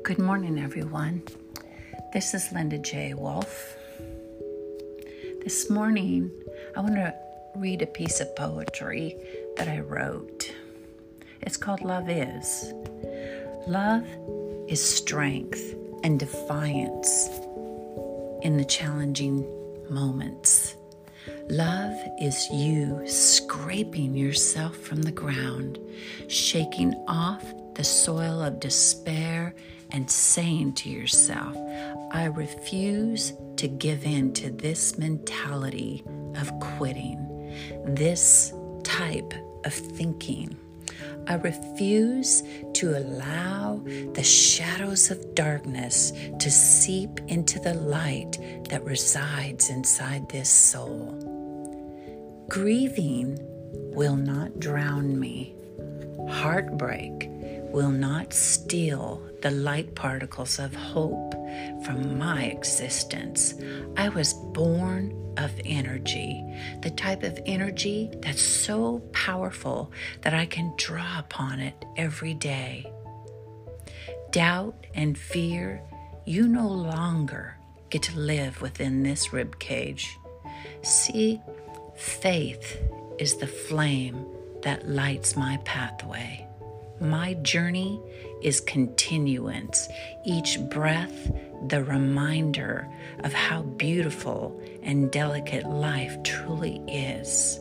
Good morning, everyone. This is Linda J. Wolf. This morning, I want to read a piece of poetry that I wrote. It's called Love Is. Love is strength and defiance in the challenging moments. Love is you scraping yourself from the ground, shaking off the soil of despair and saying to yourself, I refuse to give in to this mentality of quitting, this type of thinking. I refuse to allow the shadows of darkness to seep into the light that resides inside this soul. Grieving will not drown me. Heartbreak will not steal the light particles of hope from my existence. I was born of energy, the type of energy that's so powerful that I can draw upon it every day. Doubt and fear, you no longer get to live within this rib cage. See, faith is the flame that lights my pathway. My journey is continuance, each breath the reminder of how beautiful and delicate life truly is.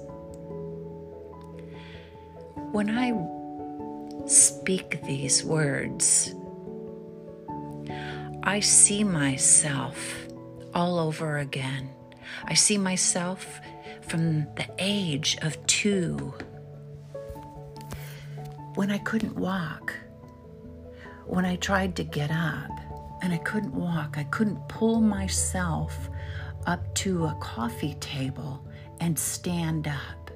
When I speak these words, I see myself all over again. I see myself from the age of 2, when I couldn't walk, when I tried to get up and I couldn't walk, I couldn't pull myself up to a coffee table and stand up.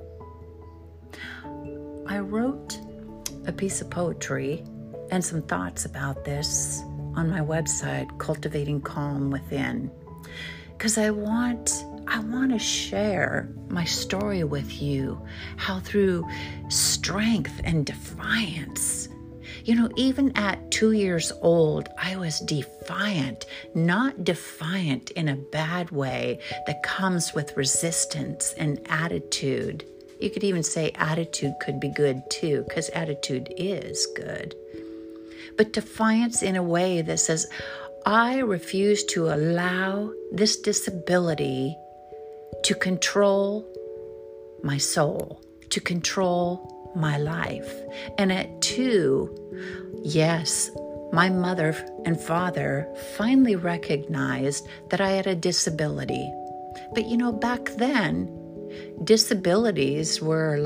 I wrote a piece of poetry and some thoughts about this on my website, Cultivating Calm Within, because I want to share my story with you, how through strength and defiance, even at 2 years old, I was defiant, not defiant in a bad way that comes with resistance and attitude. You could even say attitude could be good too, because attitude is good. But defiance in a way that says, I refuse to allow this disability to control my soul, to control my life. And at 2, yes, my mother and father finally recognized that I had a disability. But back then, disabilities were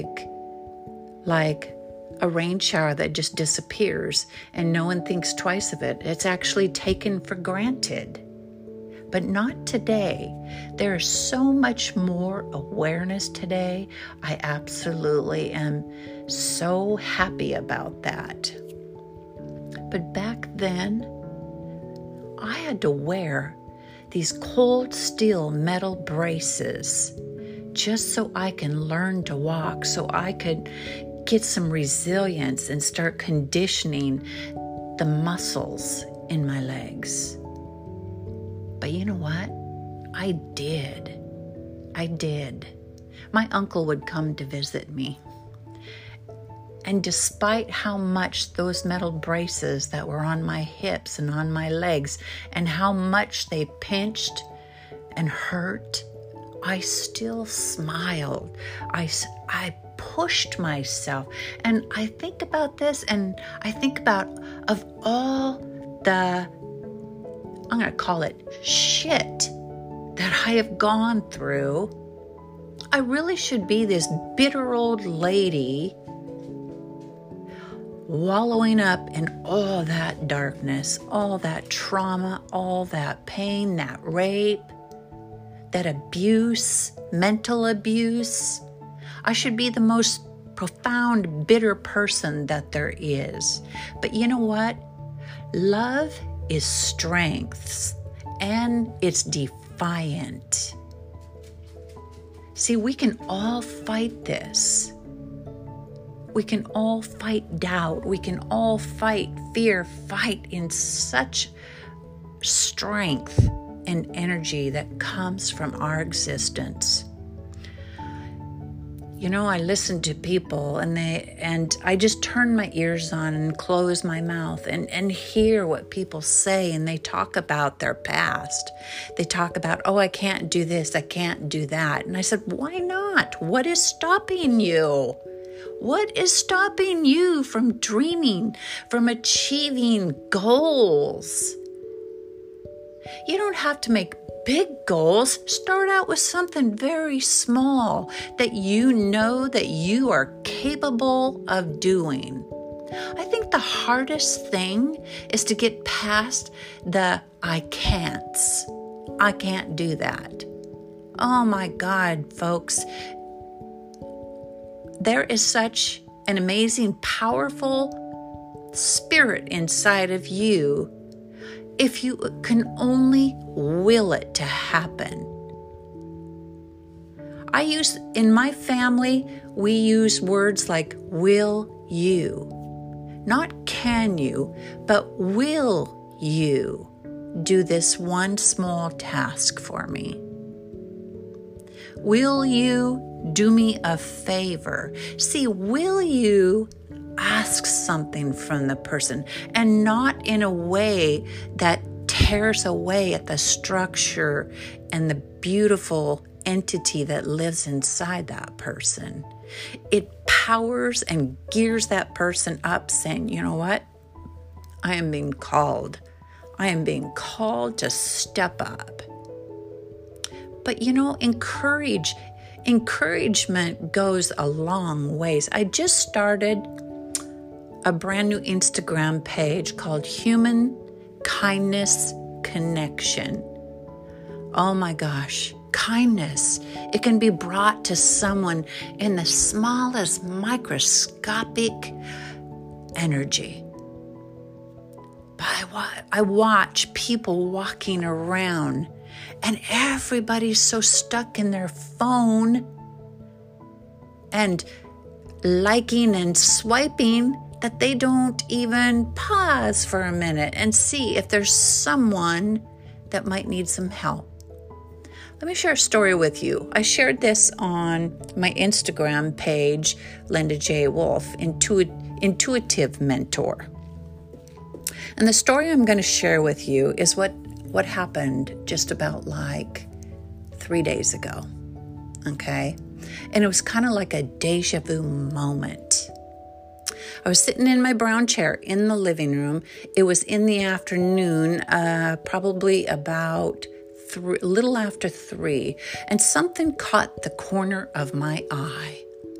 like a rain shower that just disappears and no one thinks twice of it. It's actually taken for granted. But not today. There is so much more awareness today. I absolutely am so happy about that. But back then, I had to wear these cold steel metal braces just so I can learn to walk, so I could get some resilience and start conditioning the muscles in my legs. But you know what? I did. My uncle would come to visit me. And despite how much those metal braces that were on my hips and on my legs and how much they pinched and hurt, I still smiled. I pushed myself. And I think about this, and I think about, of all the, I'm going to call it shit that I have gone through, I really should be this bitter old lady wallowing up in all that darkness, all that trauma, all that pain, that rape, that abuse, mental abuse. I should be the most profound, bitter person that there is. But you know what? Love is strength, and it's defiant. See, we can all fight this. We can all fight doubt. We can all fight fear, fight in such strength and energy that comes from our existence. I listen to people and I just turn my ears on and close my mouth and hear what people say, and they talk about their past. They talk about, oh, I can't do this, I can't do that. And I said, why not? What is stopping you? What is stopping you from dreaming, from achieving goals? You don't have to make big goals. Start out with something very small that you know that you are capable of doing. I think the hardest thing is to get past the I can'ts. I can't do that. Oh my God, folks. There is such an amazing, powerful spirit inside of you if you can only will it to happen. In my family, we use words like will you. Not can you, but will you do this one small task for me? Will you do me a favor? See, will you ask something from the person, and not in a way that tears away at the structure and the beautiful entity that lives inside that person. It powers and gears that person up, saying, you know what? I am being called. I am being called to step up. But encouragement goes a long ways. I just started a brand new Instagram page called Human Kindness Connection. Oh my gosh, kindness. It can be brought to someone in the smallest microscopic energy. But I watch people walking around and everybody's so stuck in their phone and liking and swiping that they don't even pause for a minute and see if there's someone that might need some help. Let me share a story with you. I shared this on my Instagram page, Linda J. Wolf, Intuitive Mentor. And the story I'm going to share with you is what happened just about like 3 days ago. Okay? And it was kind of like a deja vu moment. I was sitting in my brown chair in the living room. It was in the afternoon, probably about a little after 3, and something caught the corner of my eye.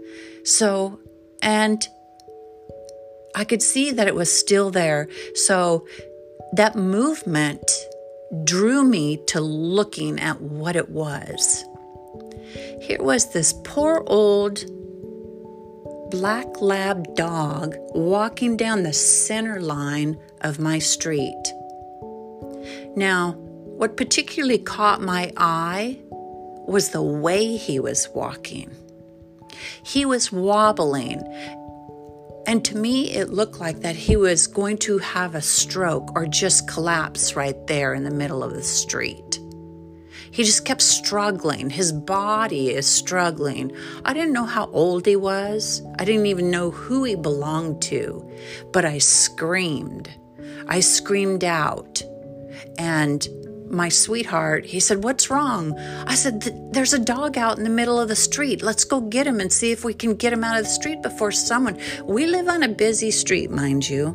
And I could see that it was still there. So that movement drew me to looking at what it was. Here was this poor old black lab dog walking down the center line of my street. Now, what particularly caught my eye was the way he was walking. He was wobbling, and to me it looked like that he was going to have a stroke or just collapse right there in the middle of the street. He just kept struggling. His body is struggling. I didn't know how old he was. I didn't even know who he belonged to. But I screamed. I screamed out. And my sweetheart, he said, "What's wrong?" I said, "There's a dog out in the middle of the street. Let's go get him and see if we can get him out of the street before someone..." We live on a busy street, mind you.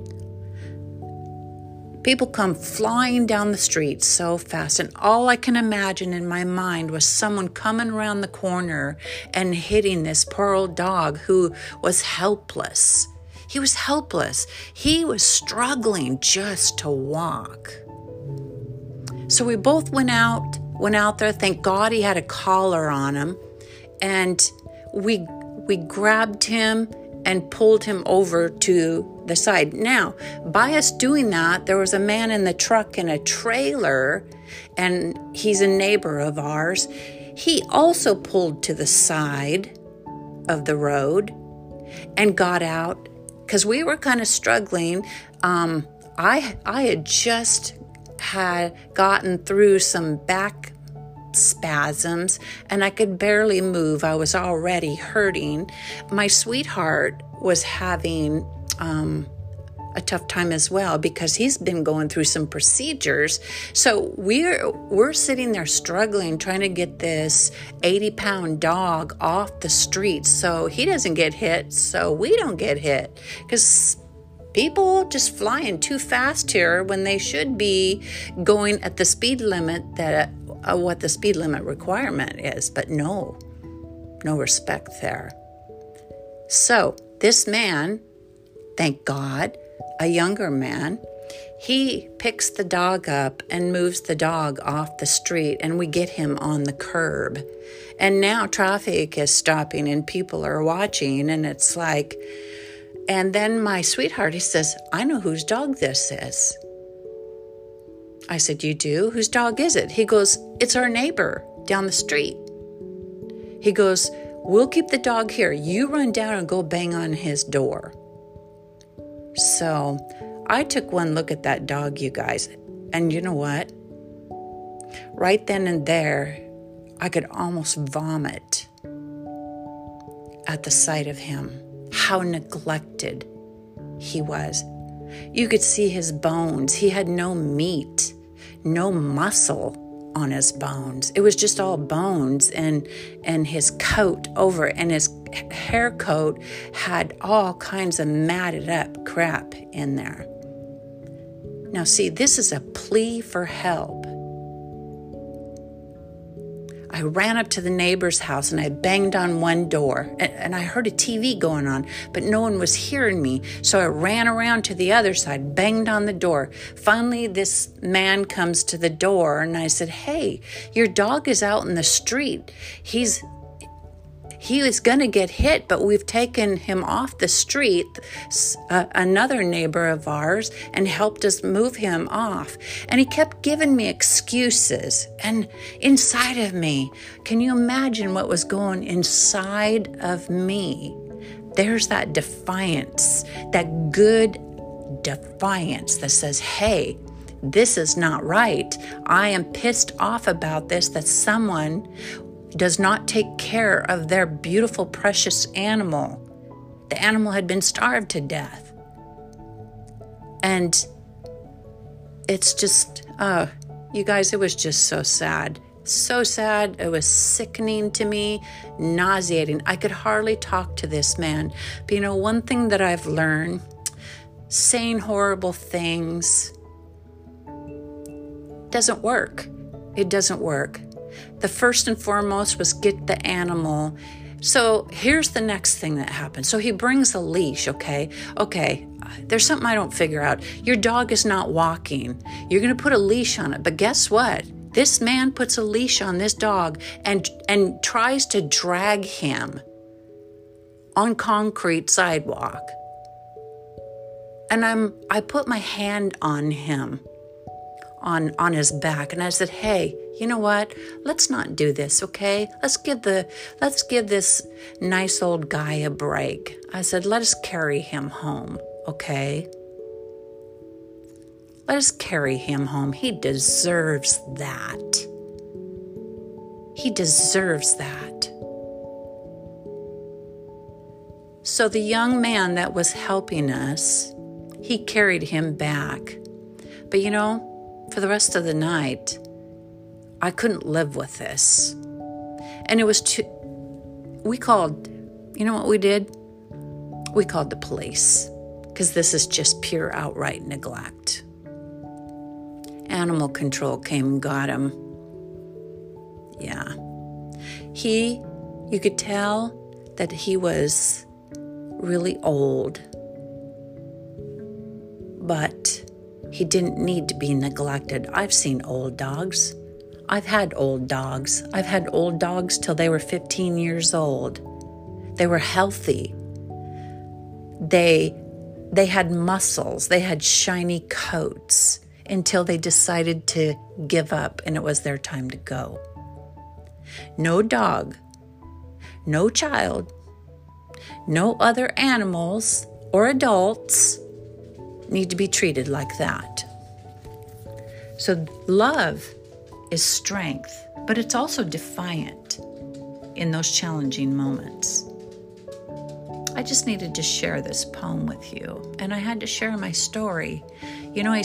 People come flying down the street so fast, and all I can imagine in my mind was someone coming around the corner and hitting this poor old dog who was helpless. He was helpless. He was struggling just to walk. So we both went out there. Thank God he had a collar on him, and we grabbed him and pulled him over to the side. Now, by us doing that, there was a man in the truck in a trailer, and he's a neighbor of ours. He also pulled to the side of the road, and got out because we were kind of struggling. I had just gotten through some back spasms and I could barely move. I was already hurting. My sweetheart was having a tough time as well because he's been going through some procedures. So we're sitting there struggling, trying to get this 80-pound dog off the street so he doesn't get hit, so we don't get hit, because people just flying too fast here when they should be going at the speed limit that what the speed limit requirement is. But no respect there. So this man, thank God, a younger man, he picks the dog up and moves the dog off the street, and we get him on the curb. And now traffic is stopping and people are watching, and it's like, and then my sweetheart, he says, I know whose dog this is. I said, you do? Whose dog is it? He goes, it's our neighbor down the street. He goes, we'll keep the dog here. You run down and go bang on his door. So I took one look at that dog, you guys, and you know what? Right then and there, I could almost vomit at the sight of him, how neglected he was. You could see his bones. He had no meat, no muscle on his bones. It was just all bones, and his coat over, and his hair coat had all kinds of matted up crap in there. Now see, this is a plea for help. I ran up to the neighbor's house and I banged on one door, and I heard a TV going on, but no one was hearing me. So I ran around to the other side, banged on the door. Finally, this man comes to the door and I said, hey, your dog is out in the street. He was going to get hit, but we've taken him off the street, another neighbor of ours, and helped us move him off. And he kept giving me excuses. And inside of me, can you imagine what was going inside of me? There's that defiance, that good defiance that says, hey, this is not right. I am pissed off about this, that someone does not take care of their beautiful, precious animal. The animal had been starved to death. And it's just, you guys, it was just so sad. So sad. It was sickening to me, nauseating. I could hardly talk to this man. But you know, one thing that I've learned, saying horrible things doesn't work. It doesn't work. The first and foremost was get the animal. So here's the next thing that happened. So he brings a leash, okay, there's something I don't figure out. Your dog is not walking. You're going to put a leash on it. But guess what? This man puts a leash on this dog and tries to drag him on concrete sidewalk. And I put my hand on him, on his back, and I said, hey, you know what? Let's not do this, okay? Let's give this nice old guy a break. I said, let us carry him home, okay? Let us carry him home. He deserves that. He deserves that. So the young man that was helping us, he carried him back. But you know, for the rest of the night, I couldn't live with this. And it was we called, you know what we did? We called the police, because this is just pure outright neglect. Animal control came and got him. Yeah. You could tell that he was really old, but he didn't need to be neglected. I've seen old dogs. I've had old dogs. I've had old dogs till they were 15 years old. They were healthy. They had muscles. They had shiny coats until they decided to give up and it was their time to go. No dog, no child No other animals or adults need to be treated like that. So love is strength, but it's also defiant in those challenging moments. I just needed to share this poem with you, and I had to share my story. You know,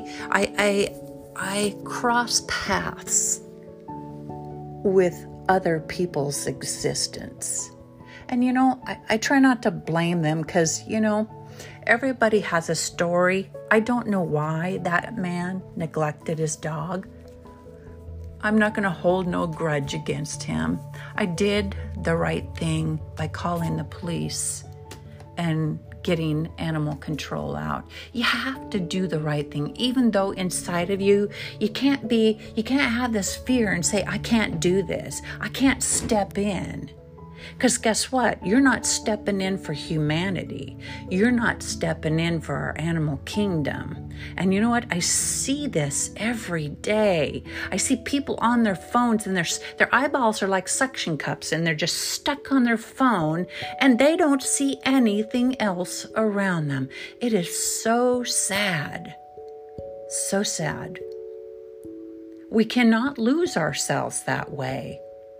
I cross paths with other people's existence. And, you know, I try not to blame them because, you know, everybody has a story. I don't know why that man neglected his dog. I'm not going to hold no grudge against him. I did the right thing by calling the police and getting animal control out. You have to do the right thing, even though inside of you, you can't have this fear and say, I can't do this. I can't step in. Because guess what? You're not stepping in for humanity. You're not stepping in for our animal kingdom. And you know what? I see this every day. I see people on their phones and their eyeballs are like suction cups and they're just stuck on their phone and they don't see anything else around them. It is so sad. So sad. We cannot lose ourselves that way.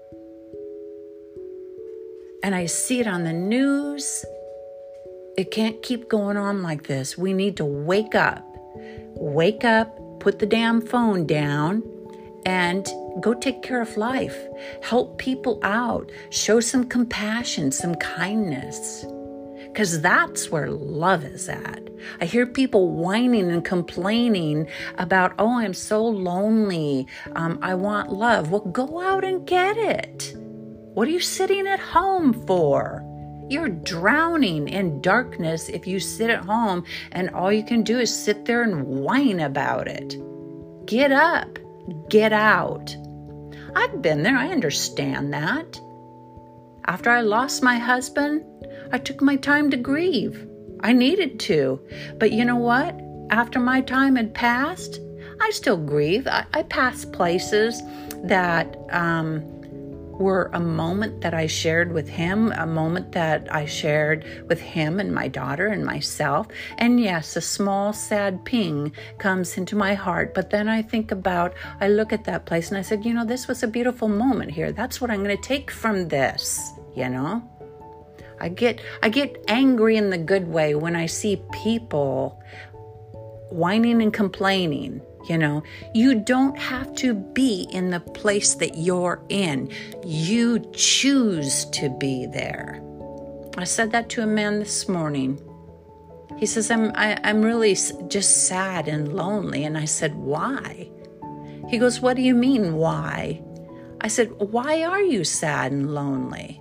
And I see it on the news. It can't keep going on like this. We need to wake up. Wake up, put the damn phone down, and go take care of life. Help people out. Show some compassion, some kindness. Because that's where love is at. I hear people whining and complaining about, oh, I'm so lonely. I want love. Well, go out and get it. What are you sitting at home for? You're drowning in darkness if you sit at home and all you can do is sit there and whine about it. Get up. Get out. I've been there. I understand that. After I lost my husband, I took my time to grieve. I needed to. But you know what? After my time had passed, I still grieve. I passed places that were a moment that I shared with him, a moment that I shared with him and my daughter and myself. And yes, a small sad ping comes into my heart. But then I look at that place and I said, you know, this was a beautiful moment here. That's what I'm going to take from this, you know. I get angry in the good way when I see people whining and complaining. You know, you don't have to be in the place that you're in. You choose to be there. I said that to a man this morning. He says, I'm really just sad and lonely. And I said, why? He goes, what do you mean, why? I said, why are you sad and lonely?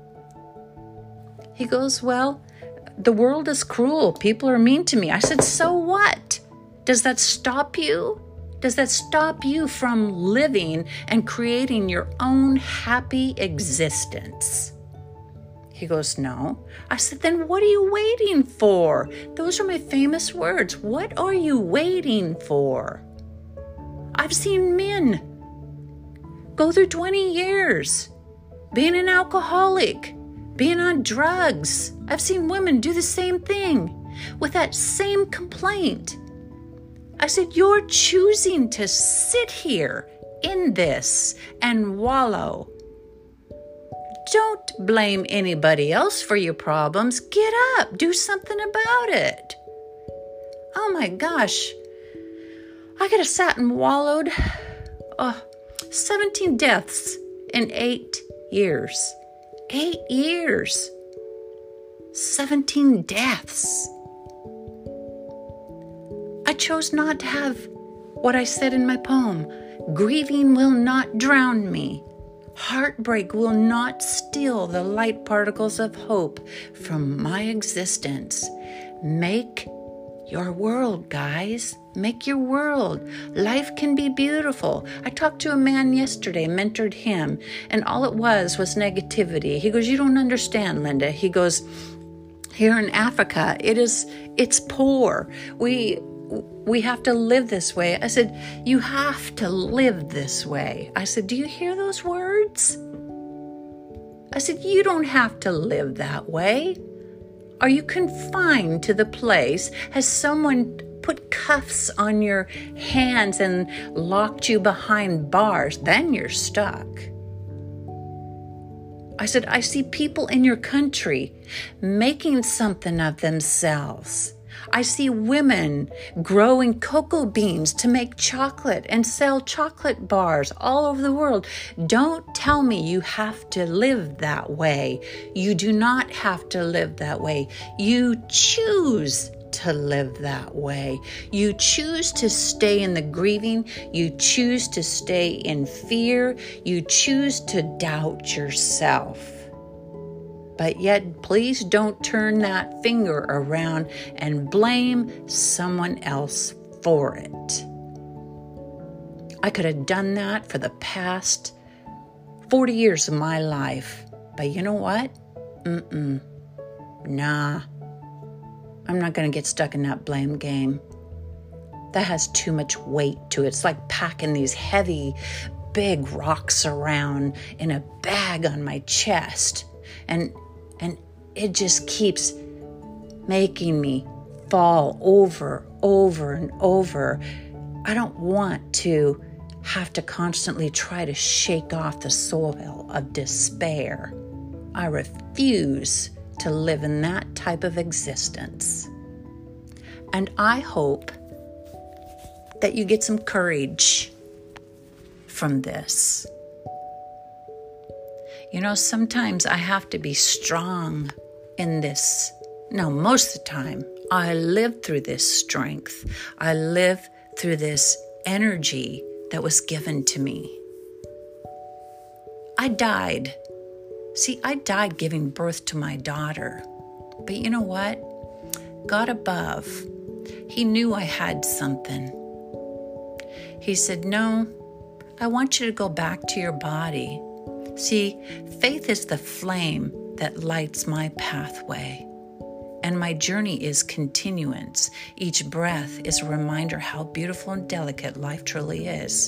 He goes, well, the world is cruel. People are mean to me. I said, so what? Does that stop you? Does that stop you from living and creating your own happy existence? He goes, no. I said, then what are you waiting for? Those are my famous words. What are you waiting for? I've seen men go through 20 years being an alcoholic, being on drugs. I've seen women do the same thing with that same complaint. I said, you're choosing to sit here in this and wallow. Don't blame anybody else for your problems. Get up. Do something about it. Oh my gosh. I could have sat and wallowed. 17 deaths in 8 years. 8 years. 17 deaths. I chose not to have what I said in my poem. Grieving will not drown me. Heartbreak will not steal the light particles of hope from my existence. Make your world, guys. Make your world. Life can be beautiful. I talked to a man yesterday, mentored him, and all it was negativity. He goes, you don't understand, Linda. He goes, here in Africa, it's poor. We have to live this way. I said, you have to live this way. I said, do you hear those words? I said, you don't have to live that way. Are you confined to the place? Has someone put cuffs on your hands and locked you behind bars? Then you're stuck. I said, I see people in your country making something of themselves. I see women growing cocoa beans to make chocolate and sell chocolate bars all over the world. Don't tell me you have to live that way. You do not have to live that way. You choose to live that way. You choose to stay in the grieving. You choose to stay in fear. You choose to doubt yourself. But yet, please don't turn that finger around and blame someone else for it. I could have done that for the past 40 years of my life. But you know what? Nah. I'm not going to get stuck in that blame game. That has too much weight to it. It's like packing these heavy, big rocks around in a bag on my chest. And it just keeps making me fall over and over. I don't want to have to constantly try to shake off the soil of despair. I refuse to live in that type of existence. And I hope that you get some courage from this. You know, sometimes I have to be strong in this. No, most of the time, I live through this strength. I live through this energy that was given to me. I died. See, I died giving birth to my daughter. But you know what? God above, He knew I had something. He said, no, I want you to go back to your body. See, faith is the flame that lights my pathway. And my journey is continuance. Each breath is a reminder how beautiful and delicate life truly is.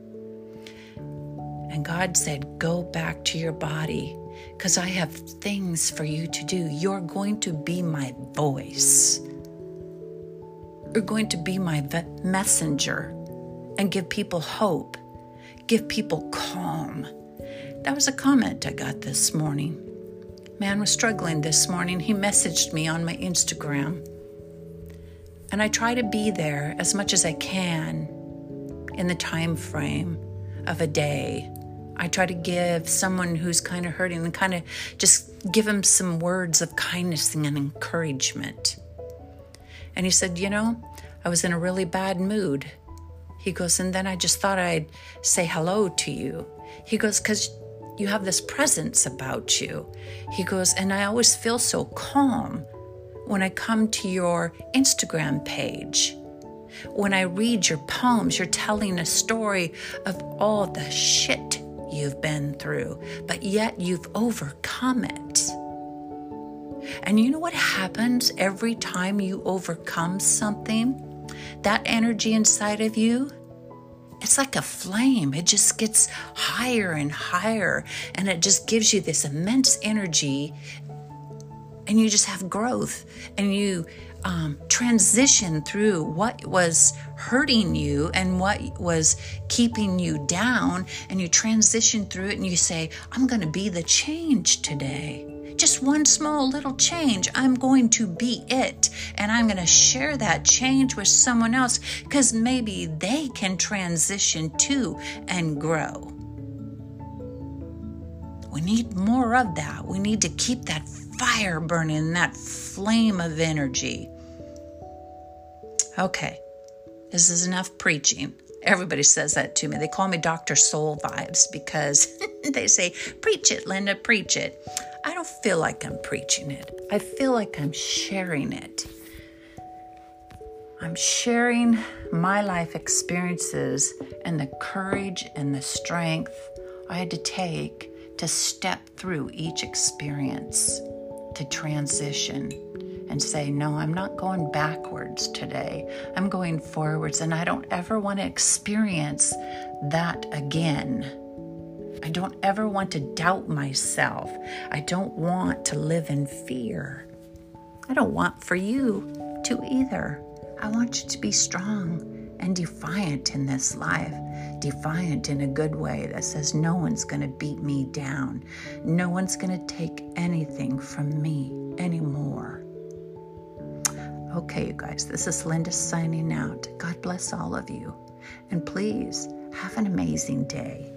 And God said, go back to your body, because I have things for you to do. You're going to be my voice. You're going to be my messenger and give people hope, give people calm. That was a comment I got this morning. Man was struggling this morning. He messaged me on my Instagram. And I try to be there as much as I can in the time frame of a day. I try to give someone who's kind of hurting and kind of just give him some words of kindness and encouragement. And he said, you know, I was in a really bad mood. He goes, and then I just thought I'd say hello to you. He goes, because you have this presence about you. He goes, and I always feel so calm when I come to your Instagram page. When I read your poems, you're telling a story of all the shit you've been through, but yet you've overcome it. And you know what happens every time you overcome something? That energy inside of you, it's like a flame. It just gets higher and higher, and it just gives you this immense energy, and you just have growth, and you transition through what was hurting you and what was keeping you down, and you transition through it and you say, I'm going to be the change today. Just one small little change. I'm going to be it. And I'm going to share that change with someone else because maybe they can transition too and grow. We need more of that. We need to keep that fire burning, that flame of energy. Okay, this is enough preaching. Everybody says that to me. They call me Dr. Soul Vibes because they say, preach it, Linda, preach it. I don't feel like I'm preaching it. I feel like I'm sharing it. I'm sharing my life experiences and the courage and the strength I had to take to step through each experience, to transition and say, no, I'm not going backwards today. I'm going forwards, and I don't ever want to experience that again. I don't ever want to doubt myself. I don't want to live in fear. I don't want for you to either. I want you to be strong and defiant in this life. Defiant in a good way that says no one's going to beat me down. No one's going to take anything from me anymore. Okay, you guys, this is Linda signing out. God bless all of you. And please have an amazing day.